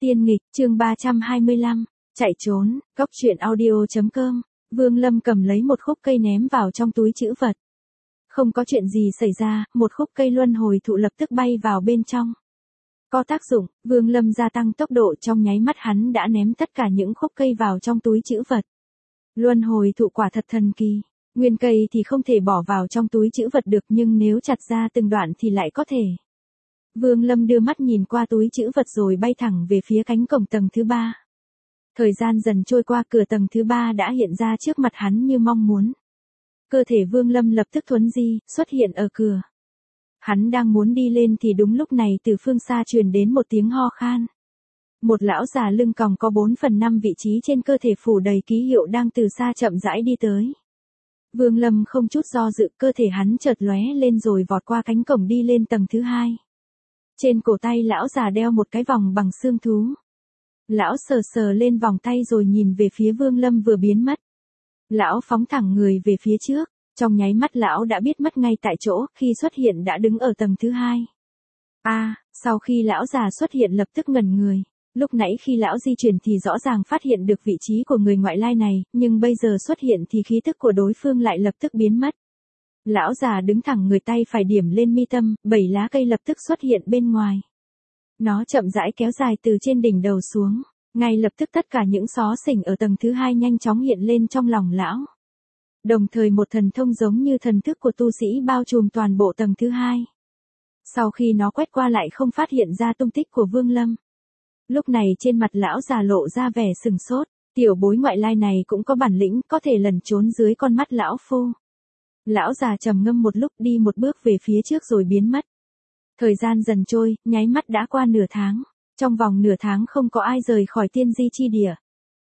Tiên nghịch, chương 325, chạy trốn, góc truyện audio.com. Vương Lâm cầm lấy một khúc cây ném vào trong túi trữ vật. Không có chuyện gì xảy ra, một khúc cây luân hồi thụ lập tức bay vào bên trong. Có tác dụng, Vương Lâm gia tăng tốc độ, trong nháy mắt hắn đã ném tất cả những khúc cây vào trong túi trữ vật. Luân hồi thụ quả thật thần kỳ. Nguyên cây thì không thể bỏ vào trong túi trữ vật được, nhưng nếu chặt ra từng đoạn thì lại có thể. Vương Lâm đưa mắt nhìn qua túi trữ vật rồi bay thẳng về phía cánh cổng tầng thứ 3. Thời gian dần trôi qua, cửa tầng thứ 3 đã hiện ra trước mặt hắn như mong muốn. Cơ thể Vương Lâm lập tức thuấn di, xuất hiện ở cửa. Hắn đang muốn đi lên thì đúng lúc này từ phương xa truyền đến một tiếng ho khan. Một lão già lưng còng có 4/5 vị trí trên cơ thể phủ đầy ký hiệu đang từ xa chậm rãi đi tới. Vương Lâm không chút do dự, cơ thể hắn chợt lóe lên rồi vọt qua cánh cổng đi lên tầng thứ 2. Trên cổ tay lão già đeo một cái vòng bằng xương thú. Lão sờ sờ lên vòng tay rồi nhìn về phía Vương Lâm vừa biến mất. Lão phóng thẳng người về phía trước, trong nháy mắt lão đã biết mất ngay tại chỗ, khi xuất hiện đã đứng ở tầng thứ 2. Sau khi lão già xuất hiện lập tức ngẩn người. Lúc nãy khi lão di chuyển thì rõ ràng phát hiện được vị trí của người ngoại lai này, nhưng bây giờ xuất hiện thì khí tức của đối phương lại lập tức biến mất. Lão già đứng thẳng người, tay phải điểm lên mi tâm, 7 lá cây lập tức xuất hiện bên ngoài. Nó chậm rãi kéo dài từ trên đỉnh đầu xuống, ngay lập tức tất cả những xó xỉnh ở tầng thứ 2 nhanh chóng hiện lên trong lòng lão. Đồng thời một thần thông giống như thần thức của tu sĩ bao trùm toàn bộ tầng thứ 2. Sau khi nó quét qua lại không phát hiện ra tung tích của Vương Lâm. Lúc này trên mặt lão già lộ ra vẻ sừng sốt, tiểu bối ngoại lai này cũng có bản lĩnh, có thể lẩn trốn dưới con mắt lão phu. Lão già trầm ngâm một lúc, đi một bước về phía trước rồi biến mất. Thời gian dần trôi, nháy mắt đã qua nửa tháng. Trong vòng nửa tháng không có ai rời khỏi tiên di chi địa.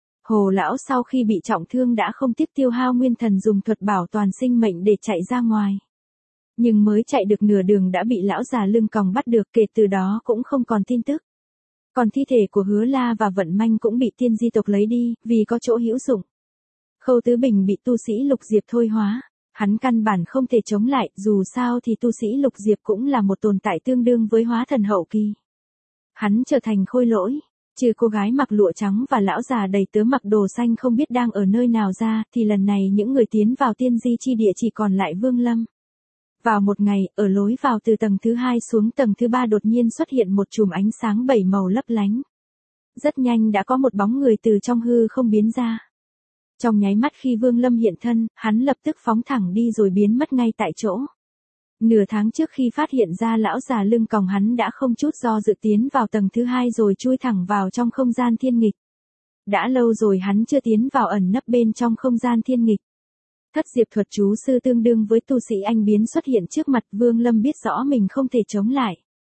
Hồ lão sau khi bị trọng thương đã không tiếc tiêu hao nguyên thần dùng thuật bảo toàn sinh mệnh để chạy ra ngoài. Nhưng mới chạy được nửa đường đã bị lão già lưng còng bắt được, kể từ đó cũng không còn tin tức. Còn thi thể của Hứa La và Vận Manh cũng bị tiên di tộc lấy đi, vì có chỗ hữu dụng. Khâu Tứ Bình bị tu sĩ Lục Diệp thôi hóa. Hắn căn bản không thể chống lại, dù sao thì tu sĩ Lục Diệp cũng là một tồn tại tương đương với hóa thần hậu kỳ. Hắn trở thành khôi lỗi, trừ cô gái mặc lụa trắng và lão già đầy tớ mặc đồ xanh không biết đang ở nơi nào ra, thì lần này những người tiến vào tiên di chi địa chỉ còn lại Vương Lâm. Vào một ngày, ở lối vào từ tầng thứ 2 xuống tầng thứ 3 đột nhiên xuất hiện một chùm ánh sáng 7 màu lấp lánh. Rất nhanh đã có một bóng người từ trong hư không biến ra. Trong nháy mắt khi Vương Lâm hiện thân, hắn lập tức phóng thẳng đi rồi biến mất ngay tại chỗ. Nửa tháng trước khi phát hiện ra lão già lưng còng, hắn đã không chút do dự tiến vào tầng thứ 2 rồi chui thẳng vào trong không gian thiên nghịch. Đã lâu rồi hắn chưa tiến vào ẩn nấp bên trong không gian thiên nghịch. Thất diệp thuật chú sư tương đương với tu sĩ anh biến xuất hiện trước mặt, Vương Lâm biết rõ mình không thể chống lại.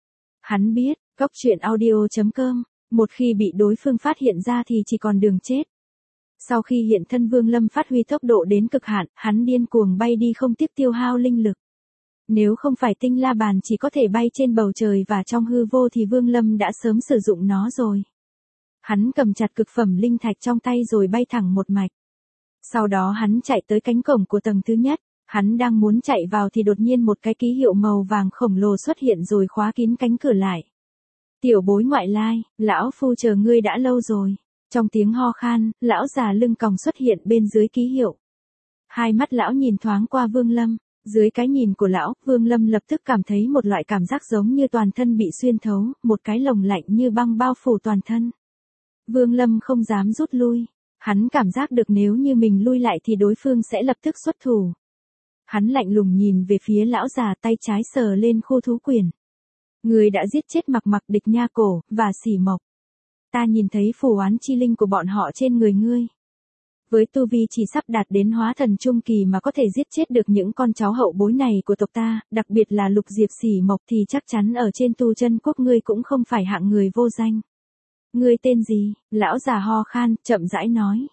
Hắn biết, góc truyện audio.com, một khi bị đối phương phát hiện ra thì chỉ còn đường chết. Sau khi hiện thân Vương Lâm phát huy tốc độ đến cực hạn, hắn điên cuồng bay đi không tiếc tiêu hao linh lực. Nếu không phải tinh la bàn chỉ có thể bay trên bầu trời và trong hư vô thì Vương Lâm đã sớm sử dụng nó rồi. Hắn cầm chặt cực phẩm linh thạch trong tay rồi bay thẳng một mạch. Sau đó hắn chạy tới cánh cổng của tầng thứ nhất, hắn đang muốn chạy vào thì đột nhiên một cái ký hiệu màu vàng khổng lồ xuất hiện rồi khóa kín cánh cửa lại. Tiểu bối ngoại lai, lão phu chờ ngươi đã lâu rồi. Trong tiếng ho khan, lão già lưng còng xuất hiện bên dưới ký hiệu. Hai mắt lão nhìn thoáng qua Vương Lâm, dưới cái nhìn của lão, Vương Lâm lập tức cảm thấy một loại cảm giác giống như toàn thân bị xuyên thấu, một cái lồng lạnh như băng bao phủ toàn thân. Vương Lâm không dám rút lui. Hắn cảm giác được nếu như mình lui lại thì đối phương sẽ lập tức xuất thủ. Hắn lạnh lùng nhìn về phía lão già, tay trái sờ lên khu thú quyền. Người đã giết chết Mặc Mặc, Địch Nha Cổ, và Sỉ Mộc. Ta nhìn thấy phù oán chi linh của bọn họ trên người ngươi. Với tu vi chỉ sắp đạt đến hóa thần trung kỳ mà có thể giết chết được những con cháu hậu bối này của tộc ta, đặc biệt là Lục Diệp Sỉ Mộc thì chắc chắn ở trên tu chân quốc ngươi cũng không phải hạng người vô danh. Ngươi tên gì? Lão già ho khan, chậm rãi nói.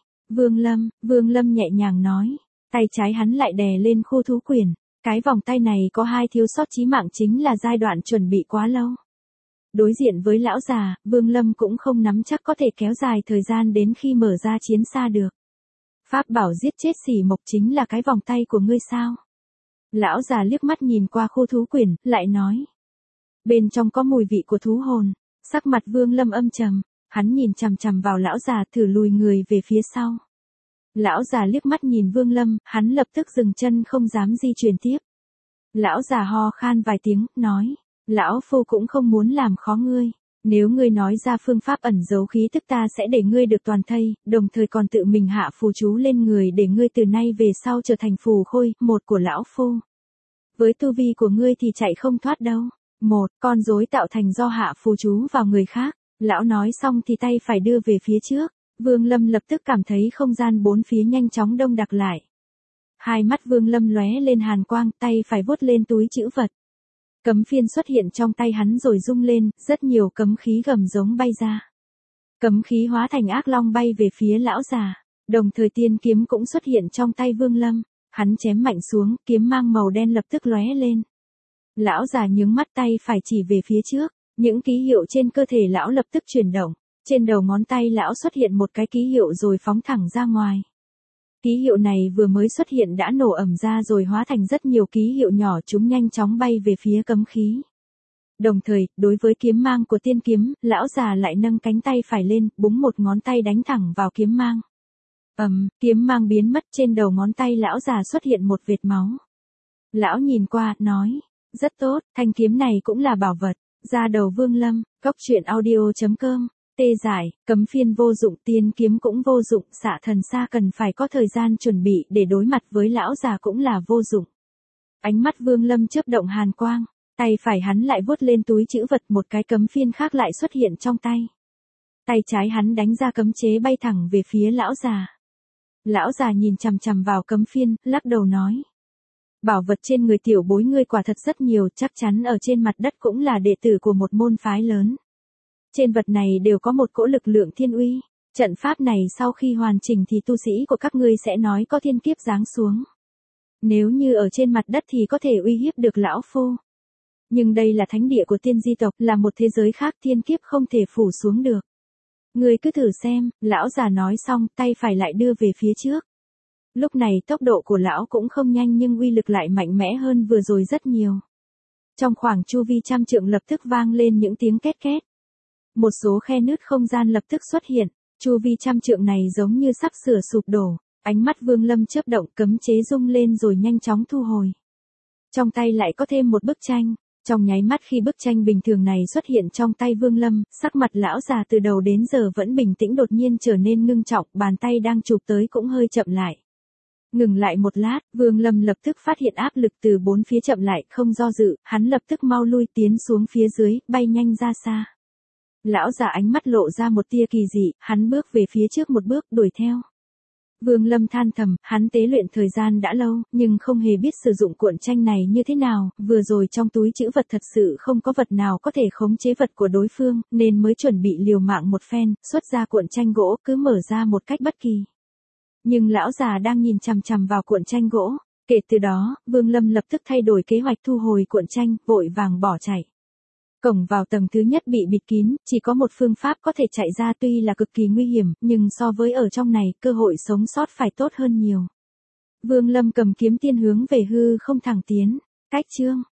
Vương Lâm nhẹ nhàng nói. Tay trái hắn lại đè lên khu thú quyền. Cái vòng tay này có hai thiếu sót chí mạng, chính là giai đoạn chuẩn bị quá lâu. Đối diện với lão già, Vương Lâm cũng không nắm chắc có thể kéo dài thời gian đến khi mở ra chiến xa được. Pháp bảo giết chết Sỉ Mộc chính là cái vòng tay của ngươi sao? Lão già liếc mắt nhìn qua khu thú quyền, lại nói. Bên trong có mùi vị của thú hồn. Sắc mặt Vương Lâm âm trầm. Hắn nhìn chằm chằm vào lão già, thử lùi người về phía sau. Lão già liếc mắt nhìn Vương Lâm, hắn lập tức dừng chân không dám di chuyển tiếp. Lão già ho khan vài tiếng, nói, lão phu cũng không muốn làm khó ngươi. Nếu ngươi nói ra phương pháp ẩn giấu khí tức ta sẽ để ngươi được toàn thây, đồng thời còn tự mình hạ phù chú lên người để ngươi từ nay về sau trở thành phù khôi, một của lão phu. Với tu vi của ngươi thì chạy không thoát đâu. Một, con rối tạo thành do hạ phù chú vào người khác. Lão nói xong thì tay phải đưa về phía trước. Vương Lâm lập tức cảm thấy không gian bốn phía nhanh chóng đông đặc lại. Hai mắt Vương Lâm lóe lên hàn quang, tay phải vuốt lên túi trữ vật. Cấm phiên xuất hiện trong tay hắn rồi rung lên, rất nhiều cấm khí gầm giống bay ra. Cấm khí hóa thành ác long bay về phía lão già, đồng thời tiên kiếm cũng xuất hiện trong tay Vương Lâm, hắn chém mạnh xuống, kiếm mang màu đen lập tức lóe lên. Lão già nhướng mắt, tay phải chỉ về phía trước, những ký hiệu trên cơ thể lão lập tức chuyển động, trên đầu ngón tay lão xuất hiện một cái ký hiệu rồi phóng thẳng ra ngoài. Ký hiệu này vừa mới xuất hiện đã nổ ầm ra rồi hóa thành rất nhiều ký hiệu nhỏ, chúng nhanh chóng bay về phía cấm khí. Đồng thời, đối với kiếm mang của tiên kiếm, lão già lại nâng cánh tay phải lên, búng một ngón tay đánh thẳng vào kiếm mang. Kiếm mang biến mất, trên đầu ngón tay lão già xuất hiện một vệt máu. Lão nhìn qua, nói, rất tốt, thanh kiếm này cũng là bảo vật. Ra đầu Vương Lâm, goctruyện.audio.com. Tê giải, cấm phiên vô dụng, tiên kiếm cũng vô dụng, xạ thần xa cần phải có thời gian chuẩn bị để đối mặt với lão già cũng là vô dụng. Ánh mắt Vương Lâm chớp động hàn quang, tay phải hắn lại vuốt lên túi trữ vật, một cái cấm phiên khác lại xuất hiện trong tay. Tay trái hắn đánh ra cấm chế bay thẳng về phía lão già. Lão già nhìn chằm chằm vào cấm phiên, lắc đầu nói. Bảo vật trên người tiểu bối ngươi quả thật rất nhiều, chắc chắn ở trên mặt đất cũng là đệ tử của một môn phái lớn. Trên vật này đều có một cỗ lực lượng thiên uy. Trận pháp này sau khi hoàn chỉnh thì tu sĩ của các ngươi sẽ nói có thiên kiếp giáng xuống. Nếu như ở trên mặt đất thì có thể uy hiếp được lão phu. Nhưng đây là thánh địa của tiên di tộc, là một thế giới khác, thiên kiếp không thể phủ xuống được. Ngươi cứ thử xem, lão già nói xong, tay phải lại đưa về phía trước. Lúc này tốc độ của lão cũng không nhanh nhưng uy lực lại mạnh mẽ hơn vừa rồi rất nhiều. Trong khoảng chu vi trăm trượng lập tức vang lên những tiếng két két. Một số khe nứt không gian lập tức xuất hiện, chu vi trăm trượng này giống như sắp sửa sụp đổ. Ánh mắt Vương Lâm chớp động, cấm chế rung lên rồi nhanh chóng thu hồi. Trong tay lại có thêm một bức tranh. Trong nháy mắt khi bức tranh bình thường này xuất hiện trong tay Vương Lâm, sắc mặt lão già từ đầu đến giờ vẫn bình tĩnh đột nhiên trở nên ngưng trọng, bàn tay đang chụp tới cũng hơi chậm lại. Ngừng lại một lát, Vương Lâm lập tức phát hiện áp lực từ bốn phía chậm lại, không do dự, hắn lập tức mau lui tiến xuống phía dưới, bay nhanh ra xa. Lão già ánh mắt lộ ra một tia kỳ dị, hắn bước về phía trước một bước, đuổi theo. Vương Lâm than thầm, hắn tế luyện thời gian đã lâu, nhưng không hề biết sử dụng cuộn tranh này như thế nào, vừa rồi trong túi trữ vật thật sự không có vật nào có thể khống chế vật của đối phương, nên mới chuẩn bị liều mạng một phen, xuất ra cuộn tranh gỗ, cứ mở ra một cách bất kỳ. Nhưng lão già đang nhìn chằm chằm vào cuộn tranh gỗ, kể từ đó, Vương Lâm lập tức thay đổi kế hoạch thu hồi cuộn tranh, vội vàng bỏ chạy. Cổng vào tầng thứ nhất bị bịt kín, chỉ có một phương pháp có thể chạy ra, tuy là cực kỳ nguy hiểm, nhưng so với ở trong này, cơ hội sống sót phải tốt hơn nhiều. Vương Lâm cầm kiếm tiên hướng về hư không thẳng tiến. Cách chương